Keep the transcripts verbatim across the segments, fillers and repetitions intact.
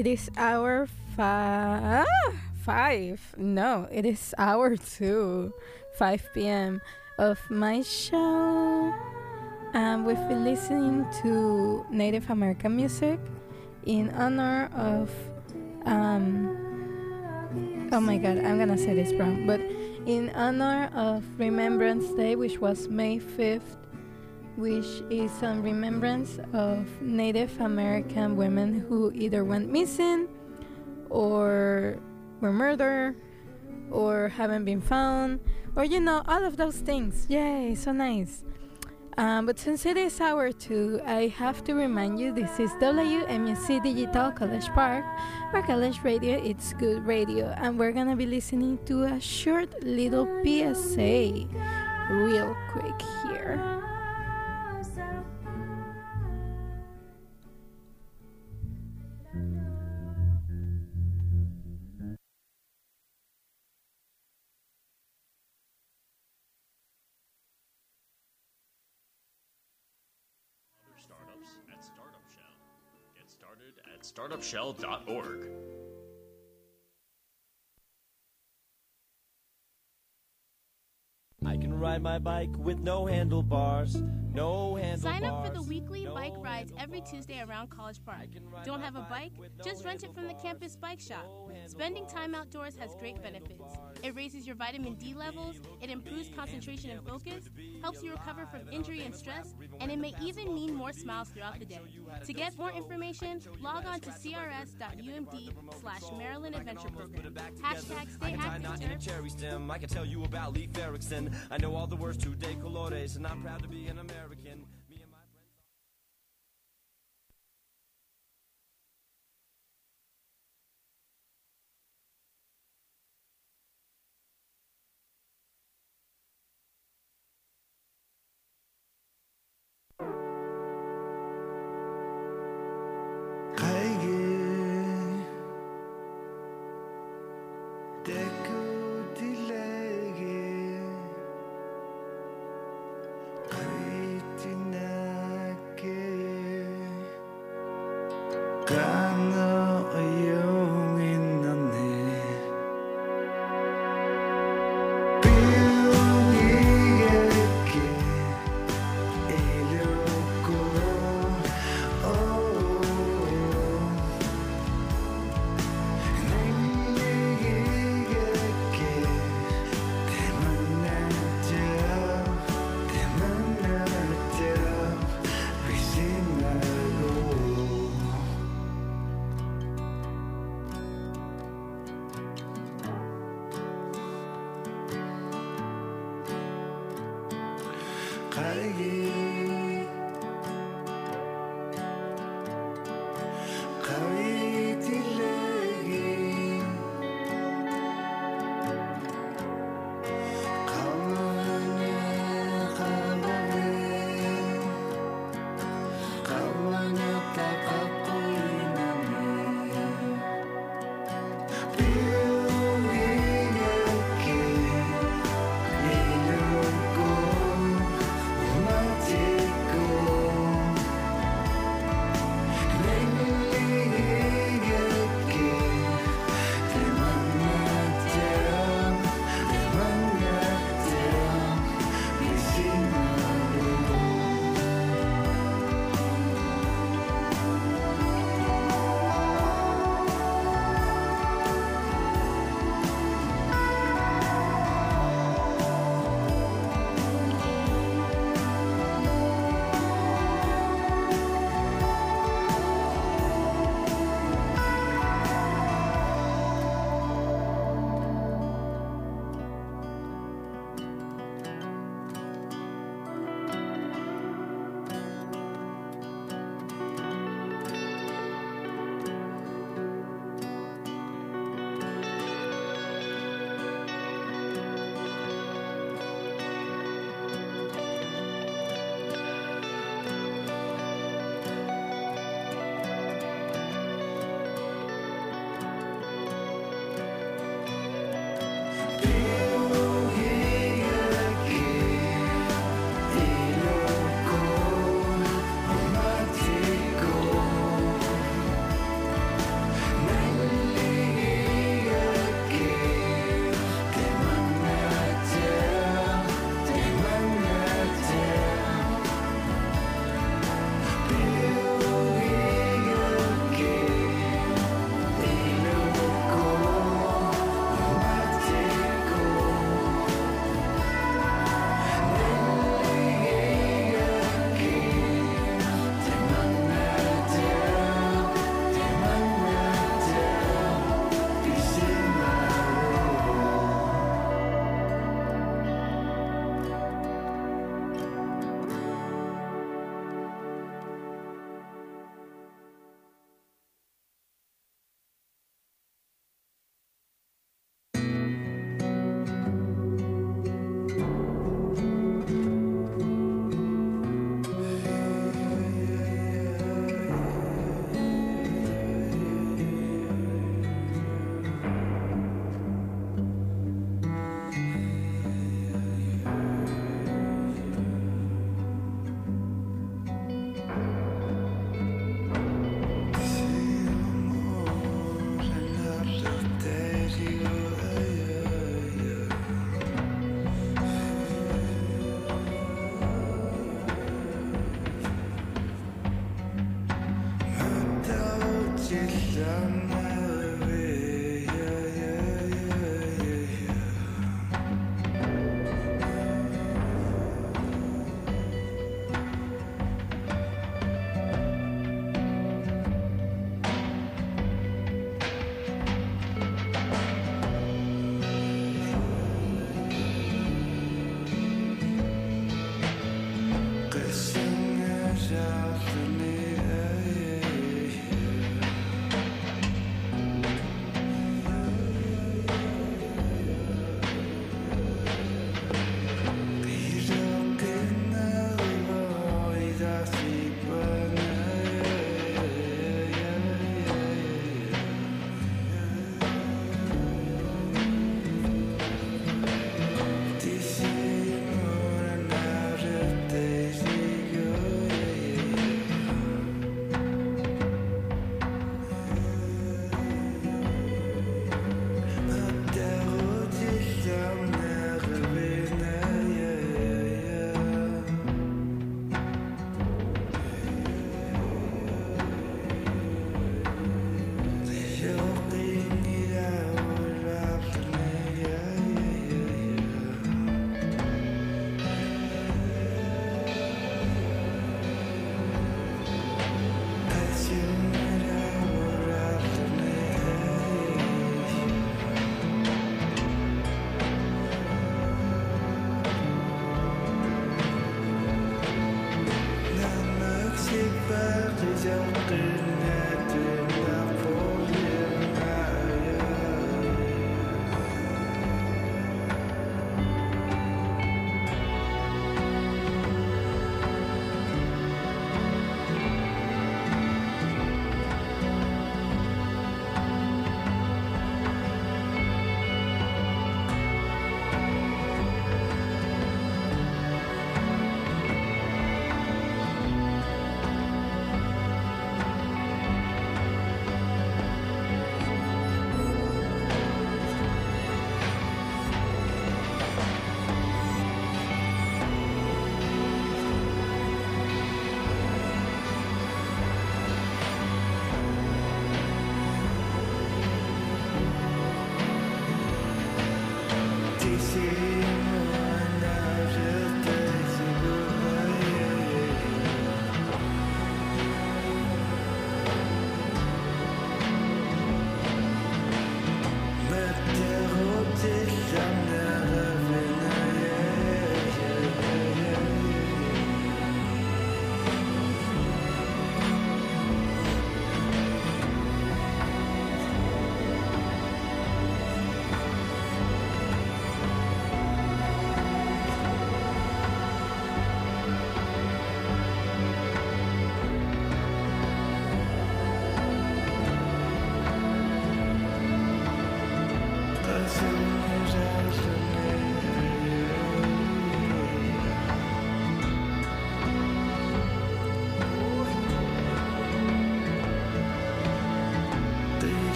It is hour five. Five. No, it is hour two. five p.m. of my show. Um, we've been listening to Native American music in honor of. Um, oh my god, I'm gonna say this wrong. But in honor of Remembrance Day, which was May fifth, which is in remembrance of Native American women who either went missing or were murdered or haven't been found, or you know, all of those things. Yay, so nice. Um, but since it is hour two, I have to remind you this is W M U C Digital College Park, where college radio it's good radio, and we're gonna be listening to a short little P S A real quick here. startup shell dot org. I can ride my bike with no handlebars. No handlebars. Sign up for the weekly no bike rides every Tuesday around College Park. Don't have a bike? Just rent it from the campus bike shop. Spending time outdoors has great benefits. It raises your vitamin D levels, it improves concentration and focus, helps you recover from injury and stress, and it may even mean more smiles throughout the day. To get more information, log on to crs.umd slash Maryland Adventure Program. Hashtag stay active. I can tell you about Leif Erikson. I know all the words to De Colores, and I'm proud to be an American. Me and my friends. Go,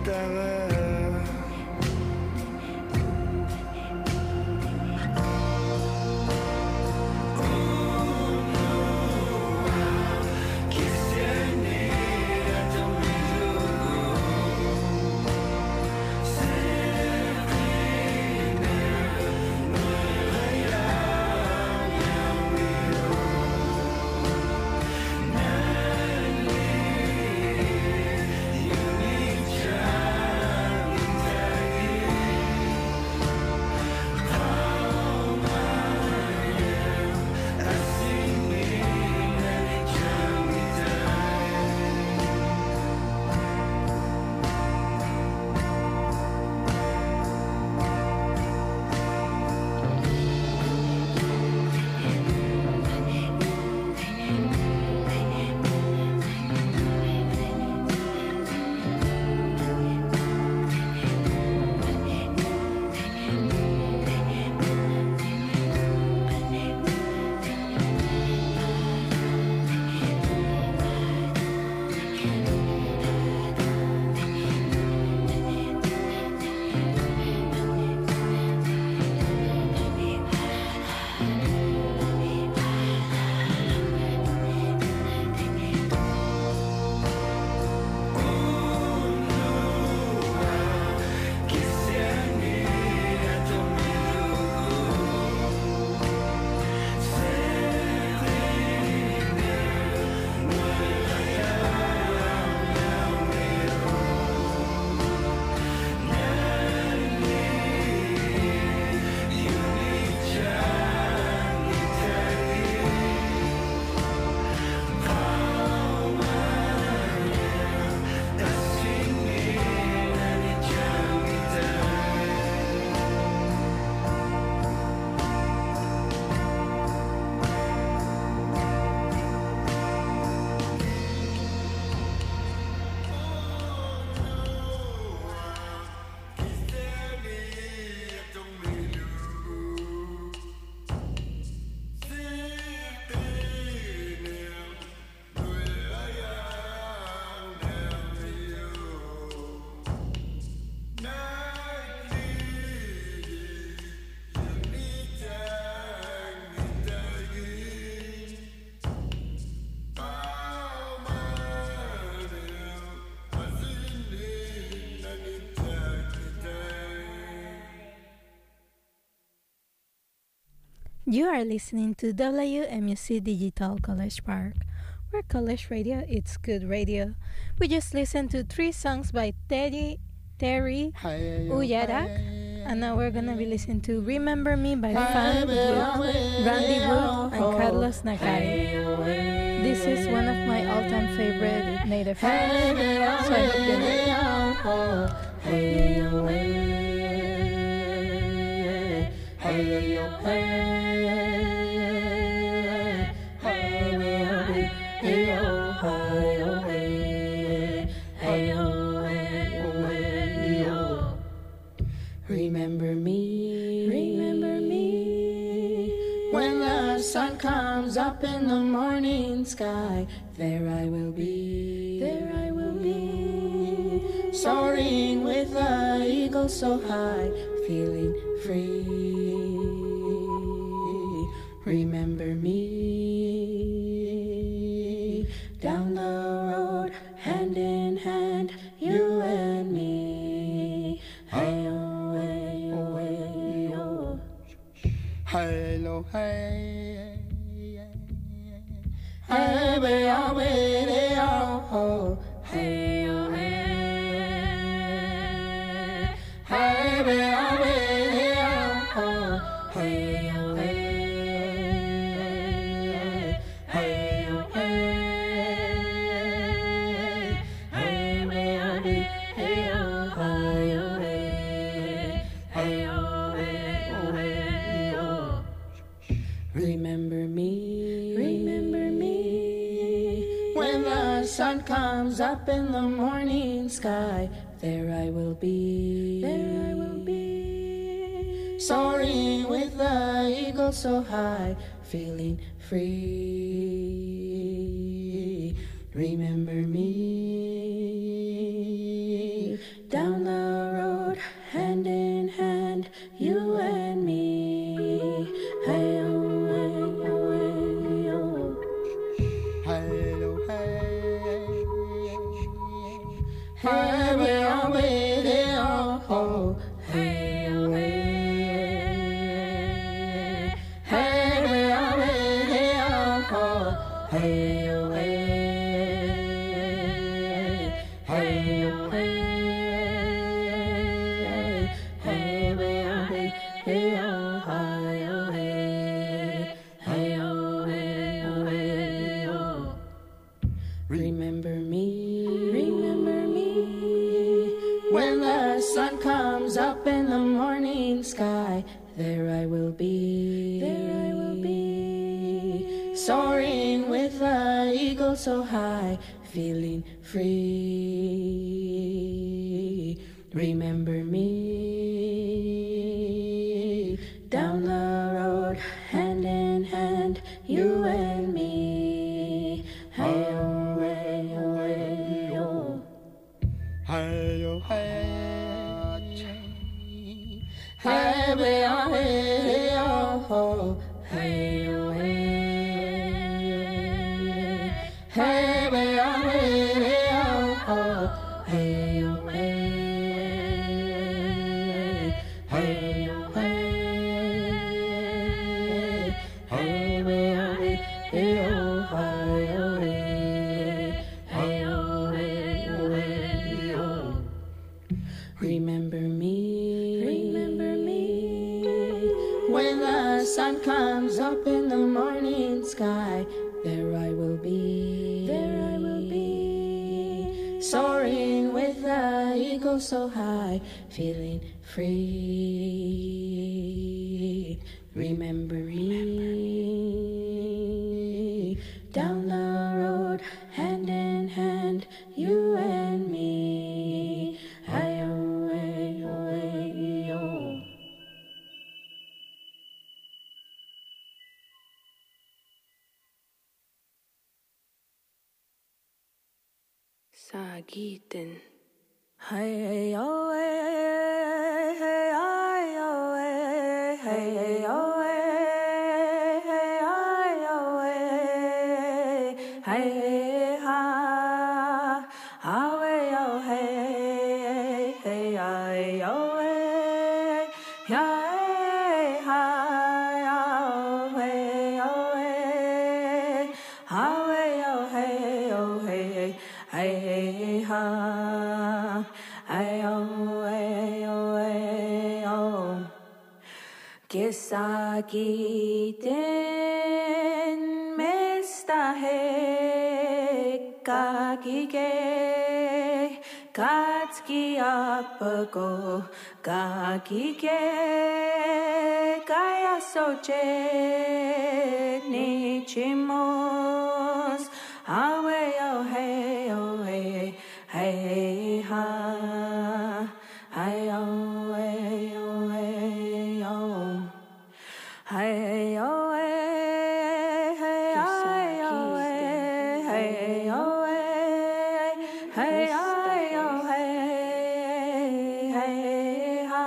You are listening to W M U C Digital College Park, where college radio it's good radio. We just listened to three songs by Teddy, Terry, Uyara, and now we're gonna be listening to Remember Me by Fan Wood, Randy Wood, and Carlos Nakari. This is one of my all-time favorite native songs, so I hope you know. Hey, oh, hey, hey, oh, hey. Remember me, remember me, when the sun comes up in the morning sky, there I will be, there I will be, soaring with the eagle so high, feeling free. Remember me, down the road, hand in hand, you and me. Hey-oh, hey-oh, hey-oh. Hey-oh, hey, hey, hey-oh, hey-oh, hey-oh, hey, hey-oh, hey-oh, hey-oh, remember me, remember me, when the sun comes up in the morning sky, there I will be, there I will be, soaring with the eagle so high, feeling free. Remember me, down ho, hey oh hey. Hey way oh hey, hey oh ho, hey oh hey. Hey oh hey. Hey way oh hey, hey oh hi oh hey. Hey oh hey oh hey oh. Remember me, remember me, when the sun comes up in the morning sky. There I will be, there I will be, soaring with the eagle so high, feeling free. Remember me, down the road, hand in hand, you and me. Hey-oh, hey-oh, hey-oh. Hey-oh, hey. Hey, way, oh, hey, hey, oh, ho. Hey, oh, hey. Hey, way, oh, hey, hey, oh, ho. Hey, oh, hey. Hey, oh, hey. Hey, way, oh, hey, hey, oh, hi, oh, hey. Hey, oh, hey, oh, hey, oh. Remember me, remember me, when the sun comes up in the morning sky. There I will be, there I will be, soaring with the eagle so high, feeling free. Remember me, down the road, hand in hand, you and me. Hi-oh, hey-oh, hey-oh. Sagiten. Hey, oh, hey, hey, oh, hey, hey, oh, hey, hey, oh, hey, hey, ha, oh, hey, oh, hey, hey, oh, hey, hey, ha, oh, hey, oh, hey, oh, hey, oh, hey, oh, hey, hey, ha. Ay, oh, ay, oh, ay, oh. Kisagiten mestahe kagige katski apago kagige kaya soche nichimos awe oh hey oh hey hey ha hey oh hey oh hey oh hey oh hey hey oh hey hey oh hey hey oh hey hey ha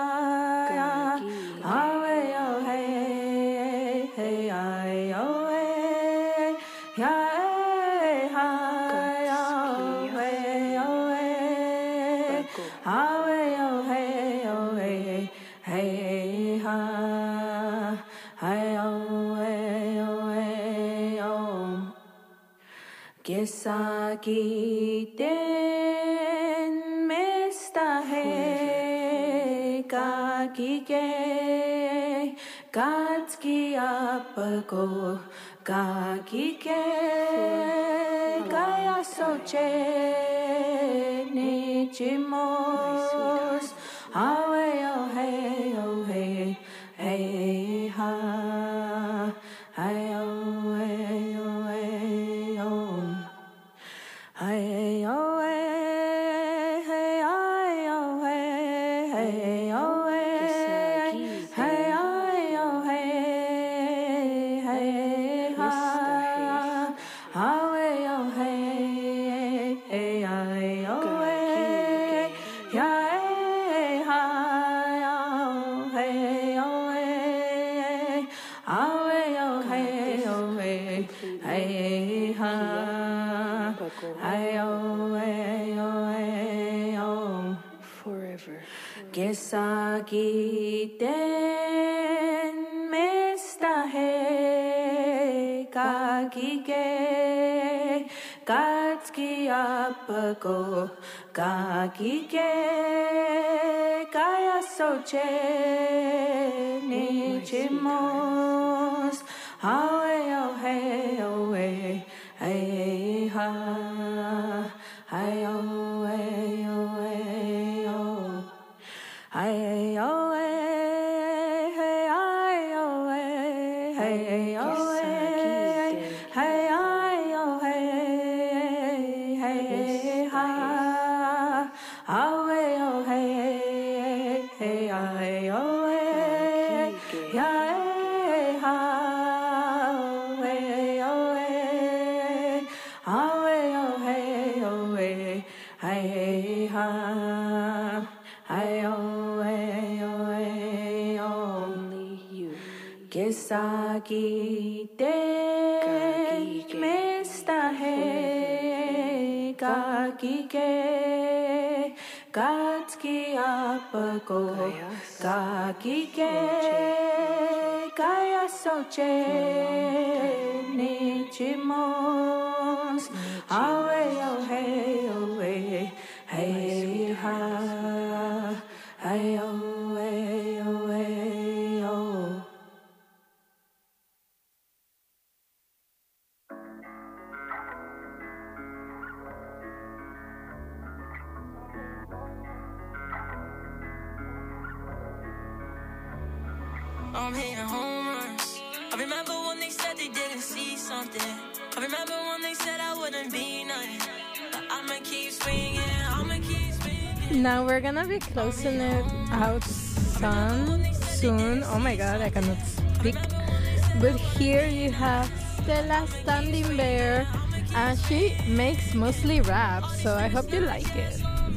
oh hey oh hey hey oh hey hey ha oh hey oh hey oh hey oh hey oh hey hey ha hey oh hey oh hey oh Kisagiten mestahe kagige katski apago kagige kaya soche nichimos awe oh hey oh hey hey ha hey oh hey oh hey oh hey oh hey hey oh hey hey oh hey hey oh hey hey ha oh hey oh hey hey oh hey yeah Gesagiten mestahe kagike Katski apago kagike Kaya soche nichimos Hawe oh hey oh hey hey ha Hey oh hey oh hey oh Hey oh hey hey oh hey hey oh hey hey oh hey hey ha Oh hey oh hey hey hey oh hey hey ha Hey oh hey oh hey oh hey oh hey hey ha Hey oh hey oh hey only you Gesagite mestahe kagike Katski apago kagike Kaya soche nichimos Awe oh hey oh hey hey ha Hey oh hey oh hey oh I'm hitting home runs. I remember when they said they didn't see something. I remember when they said I wouldn't be nothing. But I'ma keep swinging, I'ma keep swinging. Now we're gonna be closing it out soon. soon. Oh my god, I cannot speak. But here you have Stella Standing Bear, and she makes mostly rap, so I hope you like it.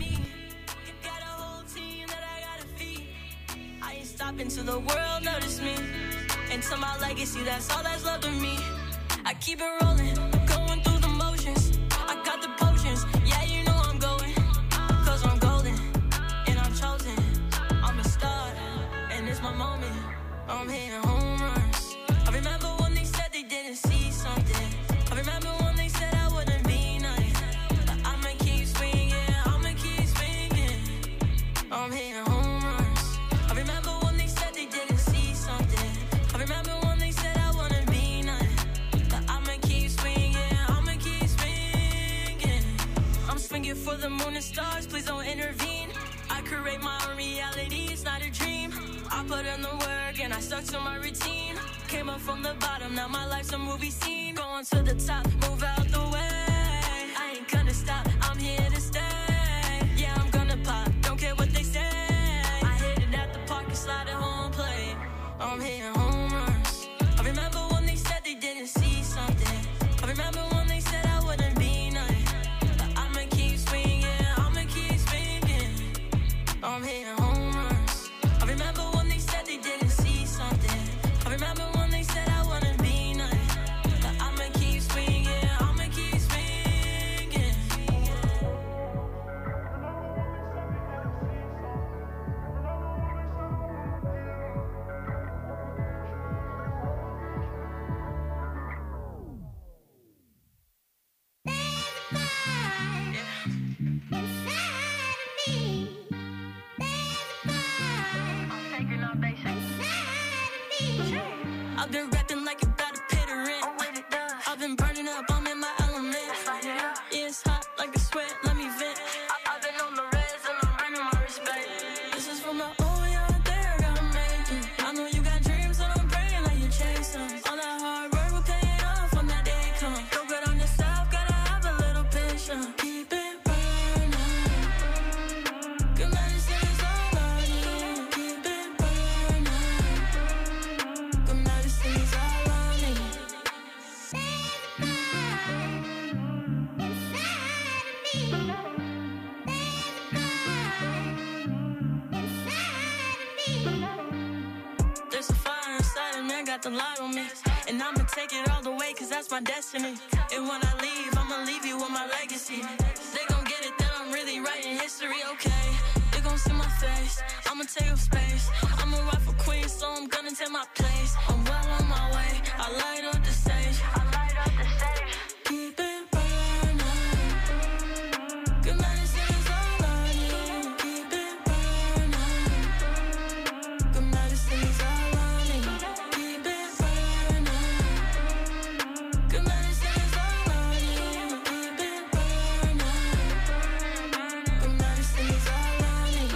Until the world notice me, and to my legacy, that's all that's left of me. I keep it rolling, going through the motions. I got the potions, yeah, you know I'm going. Cause I'm golden, and I'm chosen. I'm a star, and it's my moment. I'm hitting home runs. I remember when they said they didn't see something. I remember when they said I wouldn't be nothing. But I'ma keep swinging, I'ma keep swinging. I'm hitting home runs. I remember when they said they didn't see something. I remember when they said I wouldn't be nothing. But I'ma keep swinging, I'ma keep swinging. I'm swinging for the moon and stars, please don't intervene. I create my own reality, it's not a dream. I put in the work and I stuck to my routine. Came up from the bottom, now my life's a movie scene. Going to the top, move out the way. I ain't gonna stop, I'm here to stay. Yeah, I'm gonna pop, don't care what they say. Slide at home play. I'm hitting home runs. I remember when they said they didn't see something. I remember when they said I wouldn't be nothing. But I'ma keep swinging, I'ma keep swinging. I'm hitting home runs. I remember when they said they didn't see something. I remember when they said I wouldn't be nothing. But I'ma keep swinging, I'ma keep swinging. I've been rapping like about a pit of rent. I've been burning up, I'm in my element. Yeah, it's hot like a sweat, let me vent. I've been on the res and I'm bringing my respect. This is from the oh yeah, there, gotta make it. I know you got dreams and I'm praying like you chase them. All that hard work will pay it off when that day comes. Go good on yourself, gotta have a little patience. Keep it burning. Good medicine is all I need. Keep it burning. Good medicine is all I need. There's a fire inside of me, I got the light on me. And I'ma take it all the way, cause that's my destiny. And when I leave, I'ma leave you with my legacy. They gon' get it that I'm really writing history, okay. They gon' don't see my face. I'ma take up space. I'm a rightful queen, so I'm gonna take my place. I'm well on my way. I light up the stage. I light up the stage. Keep it burning. Good medicine is all I need. Keep it burning. Good medicine is all I need. Keep it burning. Good medicine is all I need. Keep it burning. Good medicine is all I need.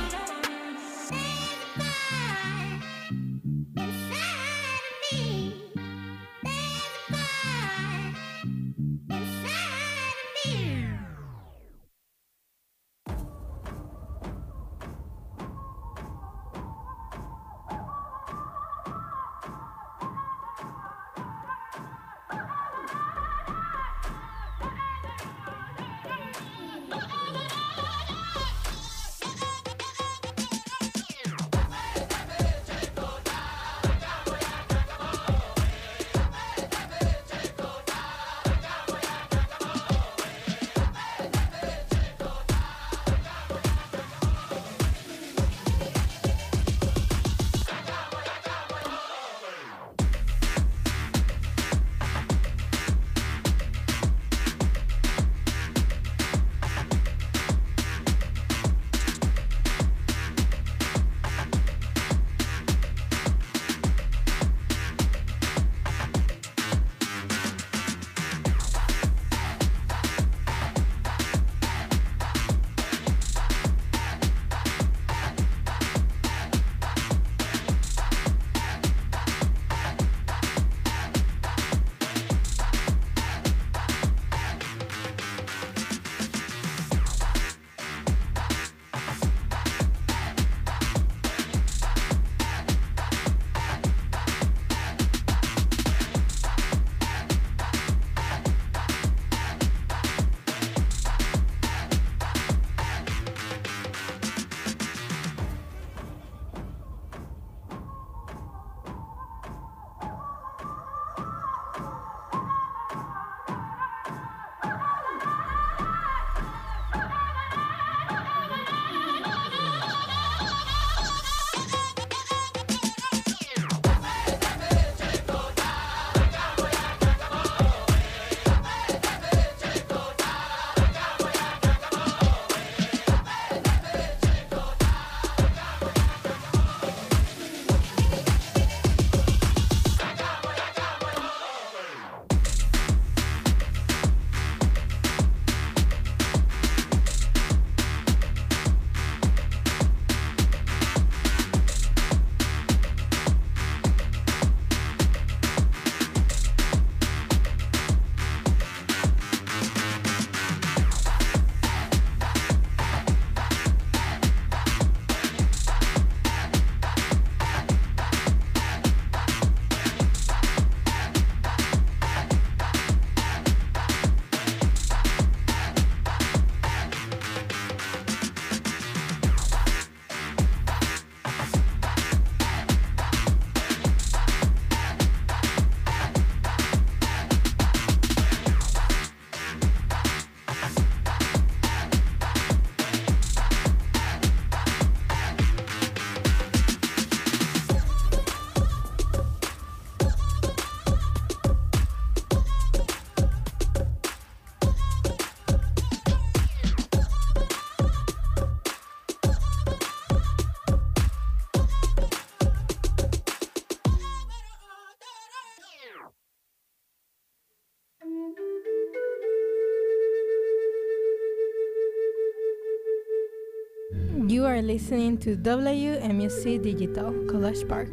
You are listening to W M U C Digital College Park.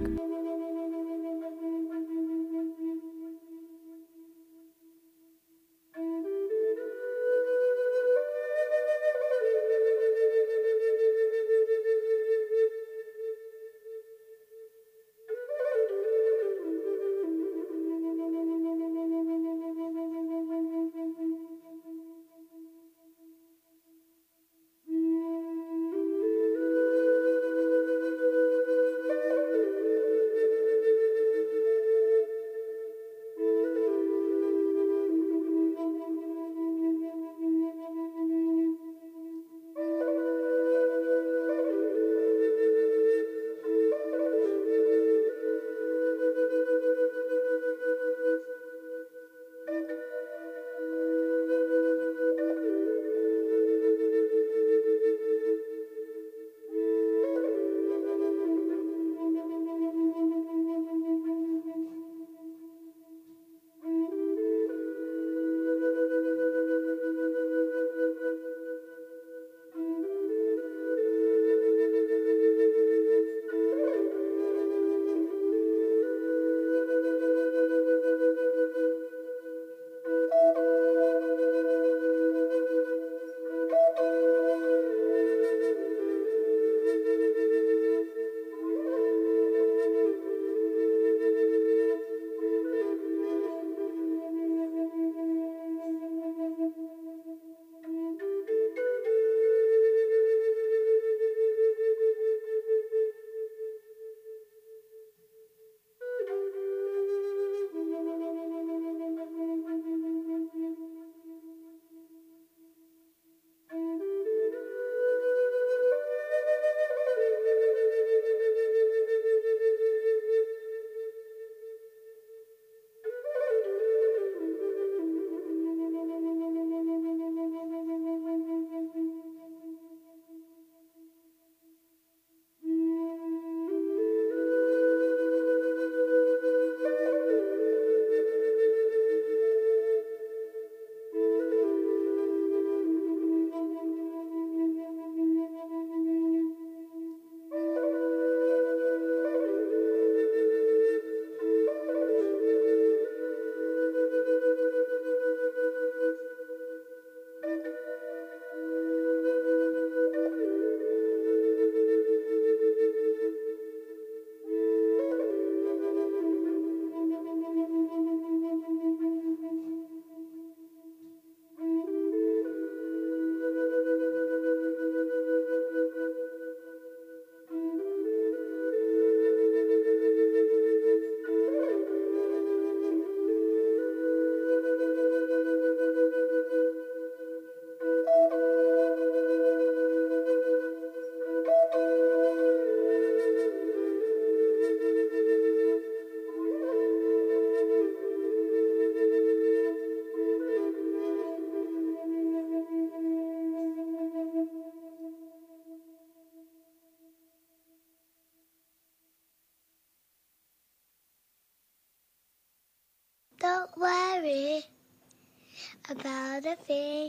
Don't worry about a thing,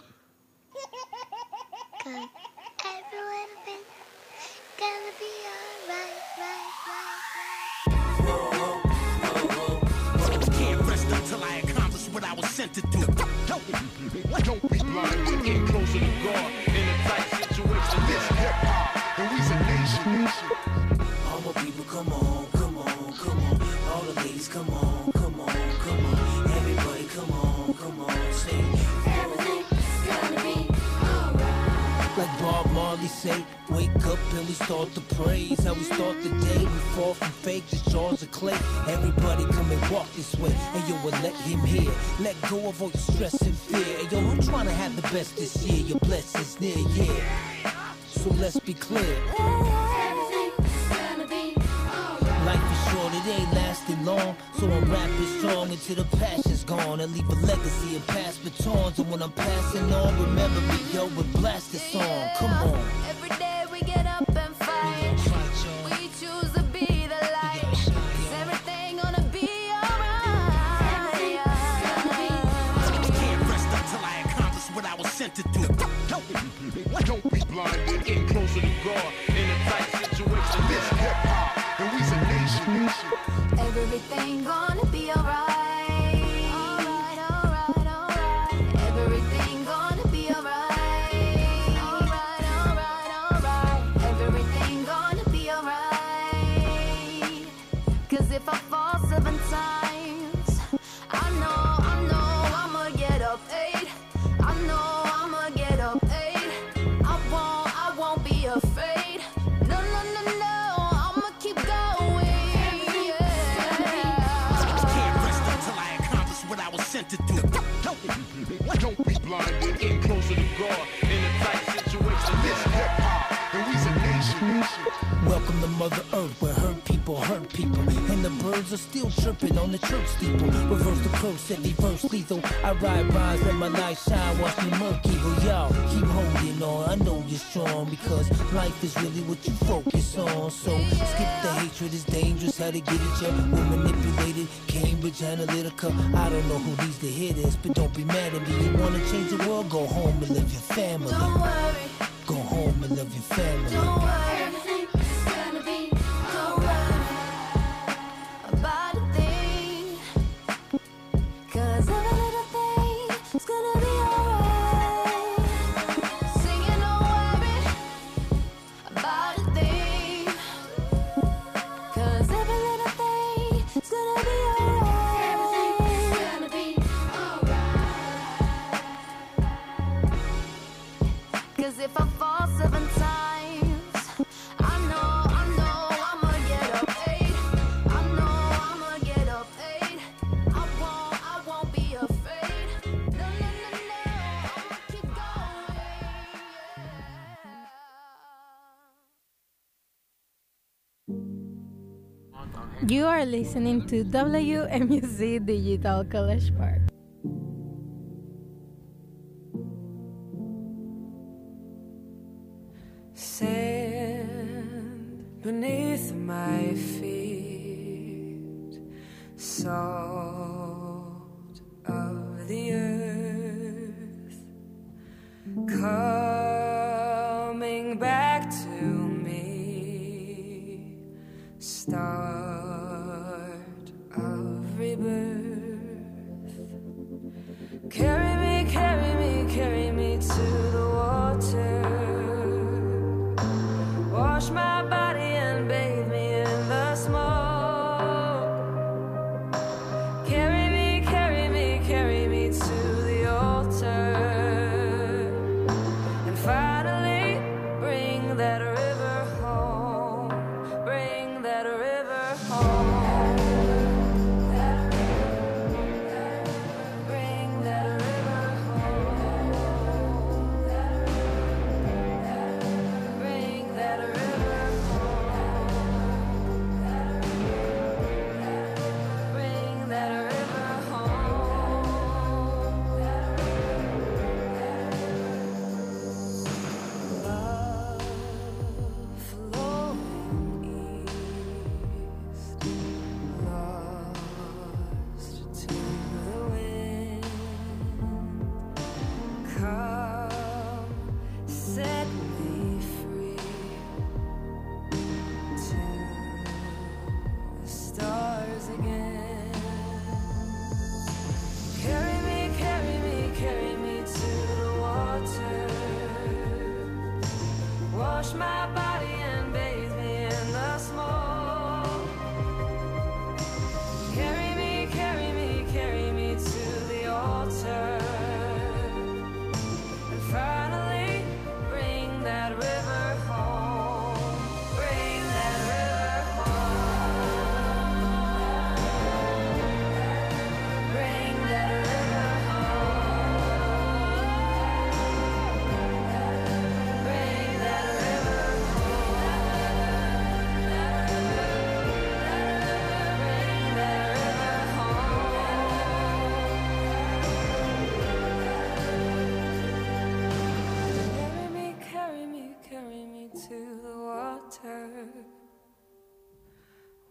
'cause every little thing gonna be alright, right, right, right. Can't rest until I accomplish what I was sent to do. Don't be blind, we're getting closer to God. In a tight situation, this hip-hop, and we's a nation. All my people, come on, come on, come on. All the ladies, come on, come on, come on. Everybody, come on, come on, sing. Everything's gonna be alright. Like Bob Marley say, wake up and we start to praise. How we start the day, we fall from fake, just jars of clay. Everybody come and walk this way, and yo, well, let him hear. Let go of all your stress and fear. And yo, I'm trying to have the best this year. Your blessings near, yeah. So let's be clear. Life is short, it ain't lasting long. So I'm rapping strong until the passion's gone. And leave a legacy and pass batons. And when I'm passing on, remember me, yo, and blast this song. Come on. Every day we get up and fight. We choose to be the light. 'Cause everything gonna be alright. Can't rest until I accomplish what I was sent to do. Don't be blind, we're getting closer to God. In a tight situation, this hip-hop, and we's a nation. Everything gonna be alright. Alright, alright, alright. Everything gonna be alright. Alright, alright, alright. Everything gonna be alright. 'Cause if I fall seven times, I know, I know I'ma get up eight. I know I'ma get up eight. I won't, I won't be afraid. No, no, no, no, I'ma keep going. Can't rest until I accomplish what I was sent to do. Don't be blind, we're getting closer to God. In a tight situation, this hip-hop, and we's a nation. Welcome to Mother Earth, where hurt people hurt people. And the birds are still chirping on the church steeple. Reverse the curse, every verse lethal. I ride rhymes, let my light shine, watch me murk evil. Y'all, keep holding on, I know you're strong. Because life is really what you focus on. So skip the hatred, it's dangerous. How to get at you, we're manipulated. Cambridge Analytica, I don't know who needs to hear this, but don't be mad at me. You wanna change the world, go home and live your family. Don't worry, Go home and live your family. don't worry. Everything's gonna be alright. About a thing. 'Cause every little thing is gonna be alright. Singing, don't worry about a thing. 'Cause every little thing is gonna be alright. Everything's gonna be alright. 'Cause if I fall seven times, I know, I know I'ma get up eight. I know I'ma get up eight. I won't, I won't be afraid. No, no, no, no, I'ma keep going. You are listening to W M U Z Digital College Park. Sand beneath my feet, salt of the earth, coming back to me, start of rebirth. Carry me, carry me, carry me to the water. Wash my body and bathe me in the smoke. Carry me, carry me, carry me to the altar. And finally bring that river home. Bring that river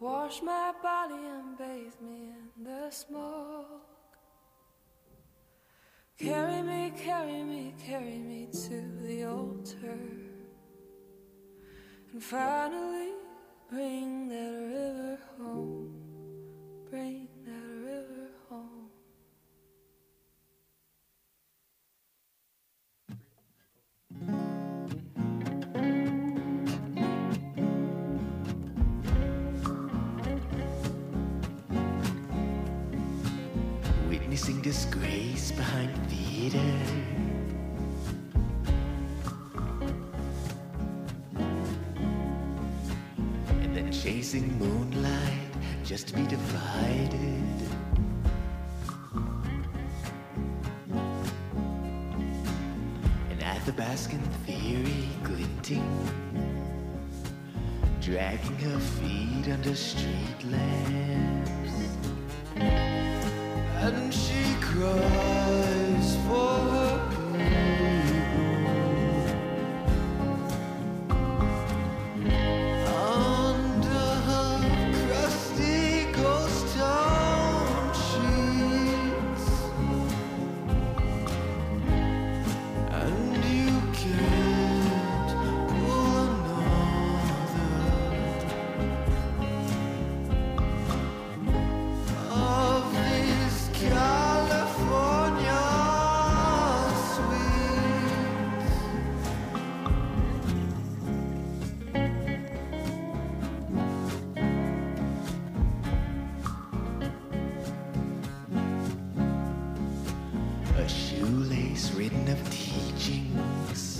Wash my body and bathe me in the smoke. Carry me, carry me, carry me to the altar. And finally bring that river home. Bring that river home. Witnessing disgrace behind the theater. And then chasing moonlight just to be divided. And Athabascan theory glinting, dragging her feet under street lamps. And she cries for her people under her crusty ghost town sheets. And you can't pull another of these California sweets. A shoelace ridden of teachings.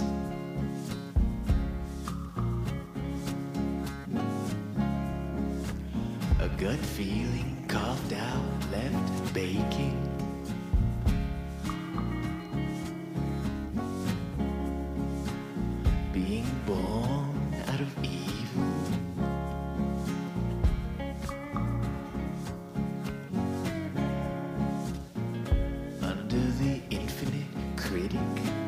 A gut feeling coughed out, left baking. Being born out of evil. Under the infinite critic.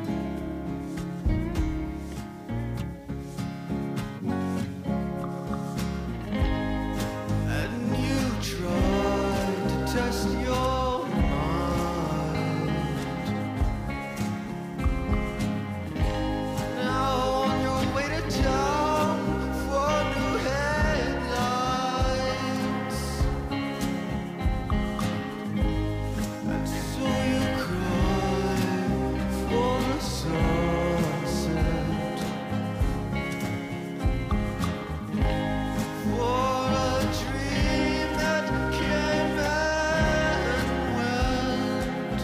And you tried to test your mind. Now on your way to town for new headlines. And so you cry for the sunset. For a dream that came and went.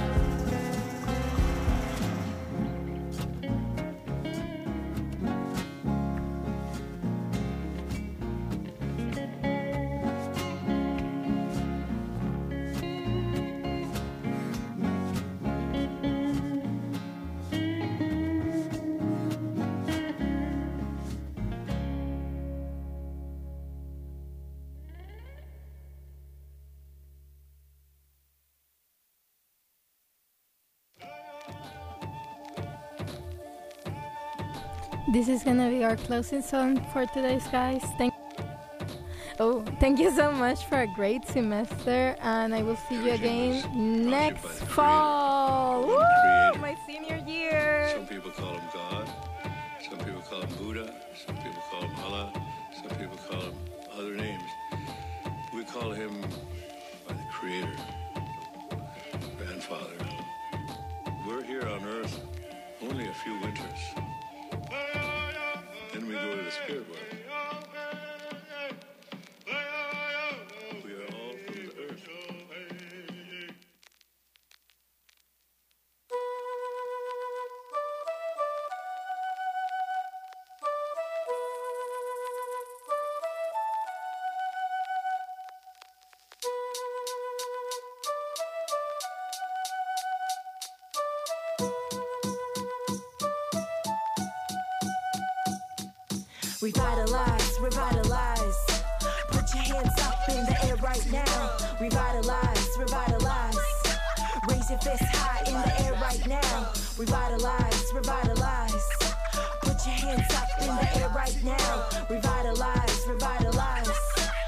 This is gonna be our closing song for today's, guys. Thank Oh, thank you so much for a great semester, and I will see you again next fall. Woo! My senior year. Some people call him God. Some people call him Buddha. Some people call him Allah. Some people call him other names. We call him by the Creator, Grandfather. We're here on Earth only a few winters. Then we go to the spirit world. We are all from the earth. Revitalize, revitalize. Put your hands up in the air right now. Revitalize, revitalize. Raise your fist high in the air right now. Revitalize, revitalize. Put your hands up in the air right now. Revitalize, revitalize. Raise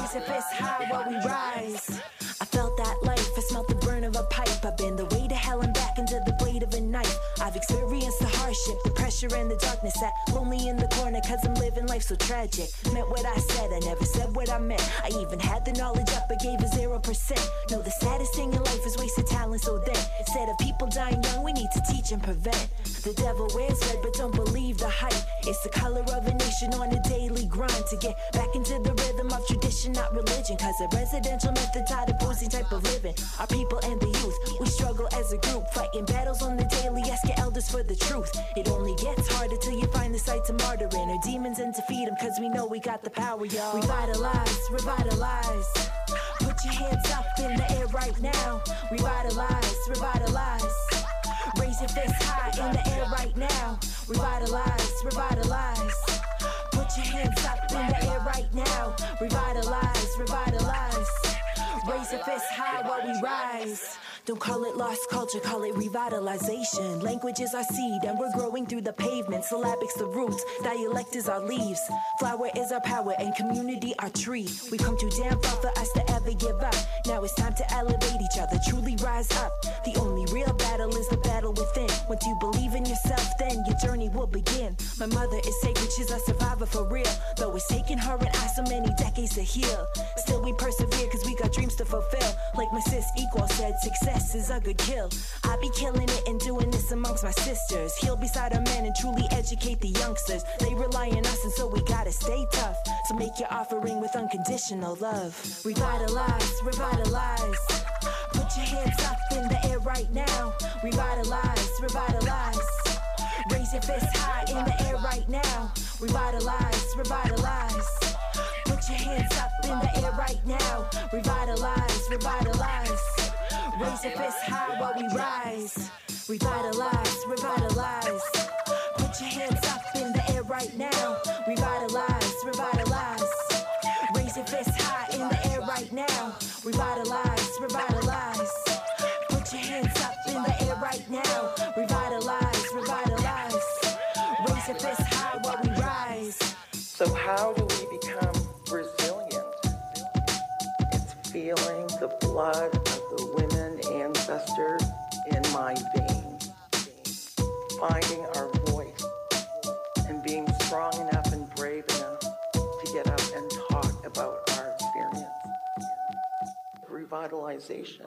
Raise a fist high while we rise. I felt that life, I smelt the burn of a pipe. I've been the way to hell and back into the blade of a knife. I've experienced the hardship, the pressure and the darkness. Sat lonely in the corner cause I'm living life so tragic. Meant what I said, I never said what I meant. I even had the knowledge up but gave a zero percent. No, the saddest thing in life is wasted talent. So then, instead of people dying young, we need to teach and prevent. The devil wears red but don't believe the hype. It's the color of a nation on a daily grind to get back into the rhythm of tradition, not religion. Cause a residential method taught opposing type of living. Our people and the youth, we struggle as a group, fighting battles on the daily. Ask your elders for the truth. It only gets harder till you find the sights of martyring or demons and defeat them. Cause we know we got the power, y'all. Revitalize, revitalize. Put your hands up in the air right now. Revitalize, revitalize. Raise your fist high in the air right now. Revitalize, revitalize. Put your hands up in the air right now. Revitalize, revitalize. Raise your fist high while we rise. Don't call it lost culture, call it revitalization. Language is our seed and we're growing through the pavement. Syllabics the roots, dialect is our leaves. Flower is our power and community our tree. We come too damn far for us to ever give up. Now it's time to elevate each other, truly rise up. The only real battle is the battle within. Once you believe in yourself, then your journey will begin. My mother is sacred, she's a survivor for real. Though it's taken her and I so many decades to heal, still we persevere cause we got dreams to fulfill. Like my sis Equal said, success is a good kill. I be killing it and doing this amongst my sisters. Heal beside our men and truly educate the youngsters. They rely on us and so we gotta stay tough. So make your offering with unconditional love. Revitalize, revitalize. Put your hands up in the air right now. Revitalize, revitalize. Raise your fist high in the air right now. Revitalize, revitalize. Put your hands up in the air right now. Revitalize, revitalize. Raise your fist high while we rise. Revitalize, revitalize. Put your hands up in the air right now. Revitalize, revitalize. Raise your fist high in the air right now. Revitalize, revitalize. Put your hands up in the air right now. Revitalize, revitalize. Raise your fist high while we rise. So how do we become resilient? It's feeling the blood of the women ancestors in my veins, finding our voice, and being strong enough and brave enough to get up and talk about our experience. Revitalization.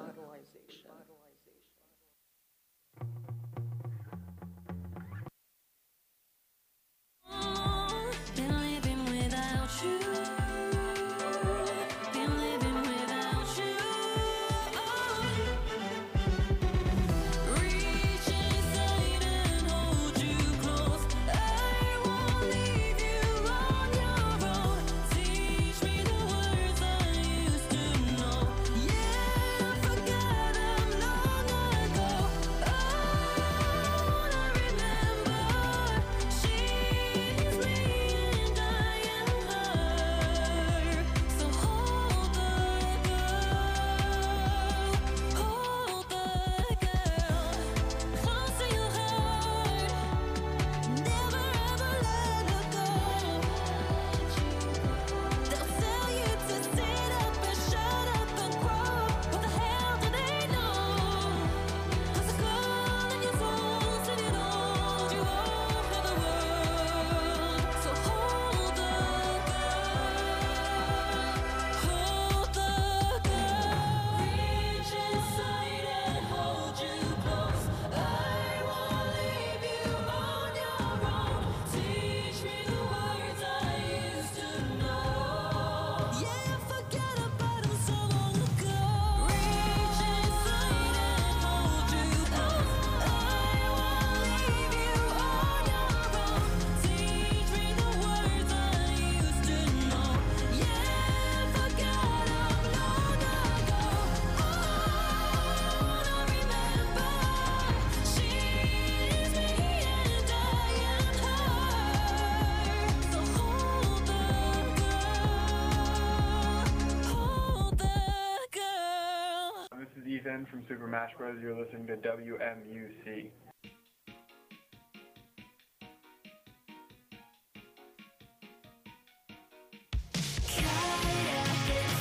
Ethan from Super Mash Bros. You're listening to W M U C. Caught up in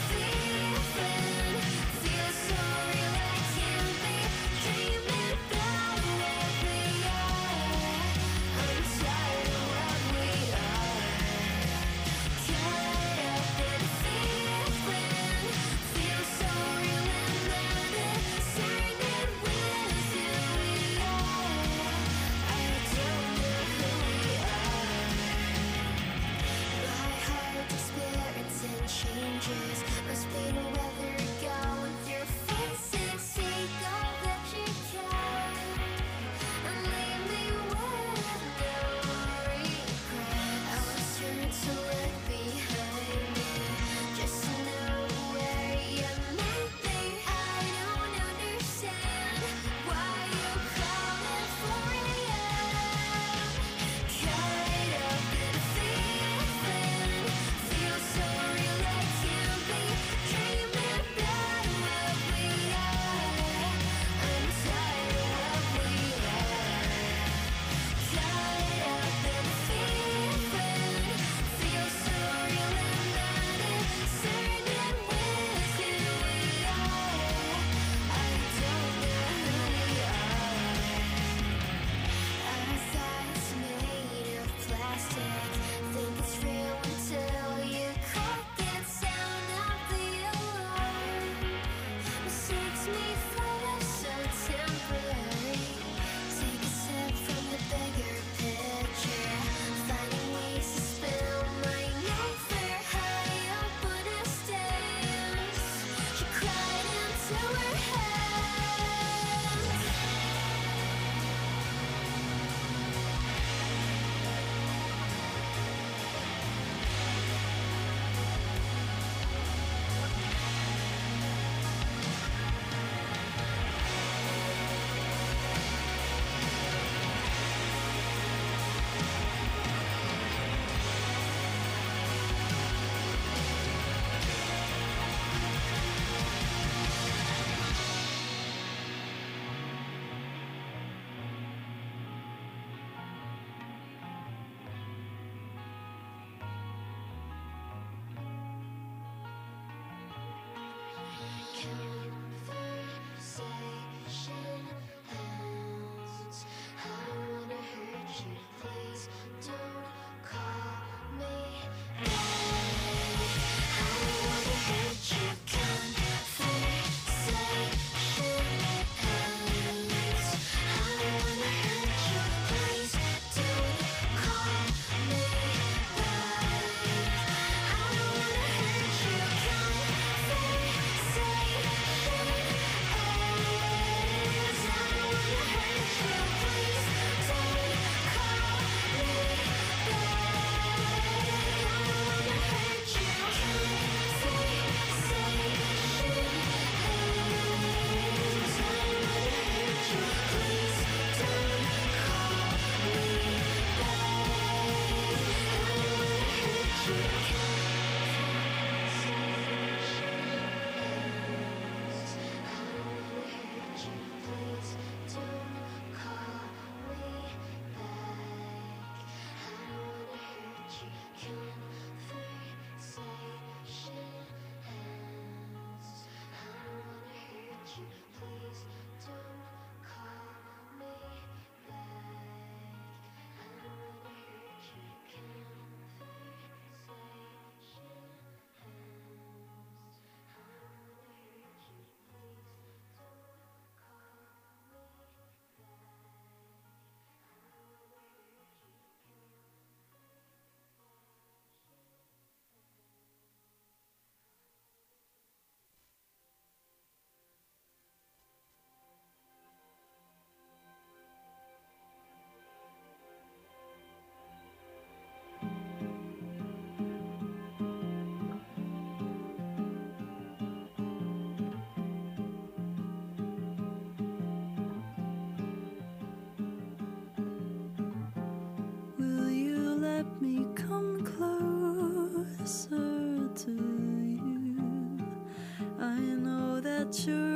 what you're